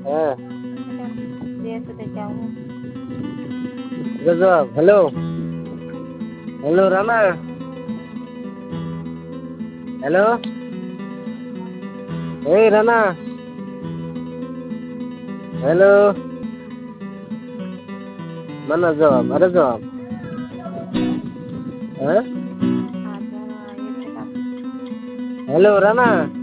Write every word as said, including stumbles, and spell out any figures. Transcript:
হ্যাঁ, দিয়েছে দেখে আমি গজব। হ্যালো হ্যালো রানা, হ্যালো, এই Rana, hello, mana jawab, ada jawab, হ্যাঁ, আর ইয়ে থেকে হ্যালো রানা।